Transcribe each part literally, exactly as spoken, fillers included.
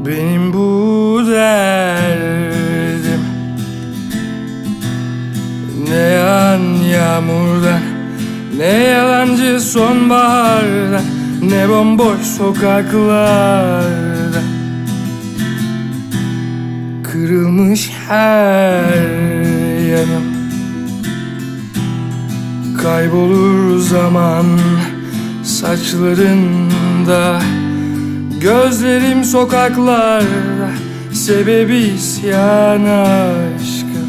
Benim bu derdim ne yağan yağmurdan, ne yalancı sonbahardan, ne bomboş sokaklarda. Kırılmış her yanım, kaybolur zaman saçlarında. Gözlerim sokaklarda, sebebi isyan aşkım.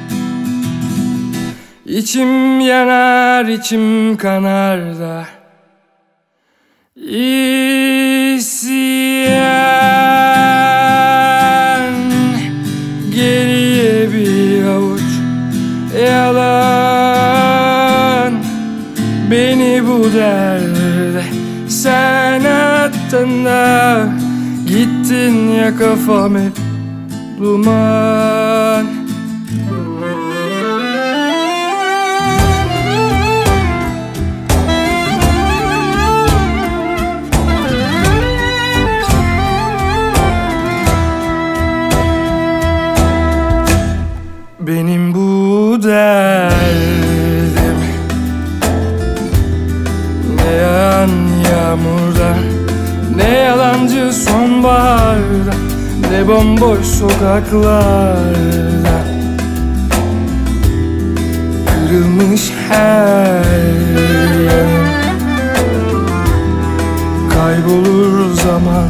İçim yanar, içim kanar da İsyan. Geriye bir avuç yalan, beni bu derde sen attın da gittin ya, kafam hep duman. Benim bu derdim ne yağan yağmurda, ne yalancı sonbaharda, ne bomboş sokaklarda. Kırılmış her yanım, kaybolur zaman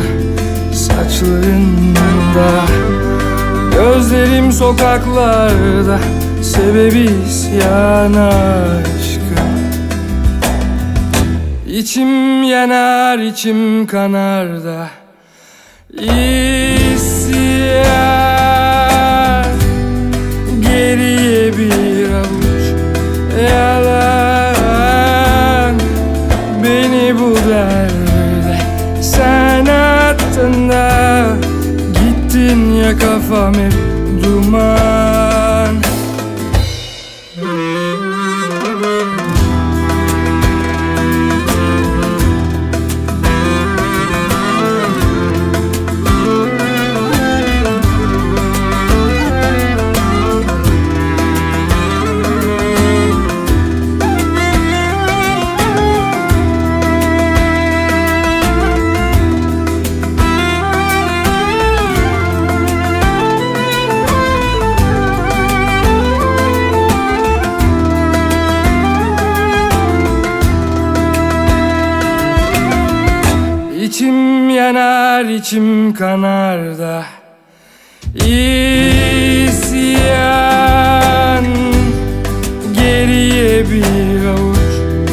saçlarında. Gözlerim sokaklarda, sebebi isyan aşkım. İçim yanar, içim kanar da İsyan. Geriye bir avuç yalan, beni bu derde sen attın da gittin ya, kafam hep duman. İçim yanar, içim kanar da İsyan. Geriye bir avuç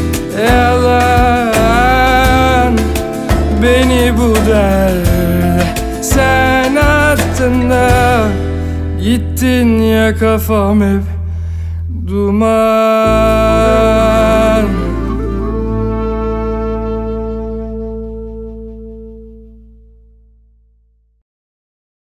yalan, beni bu derde sen attın da gittin ya, kafam hep duman.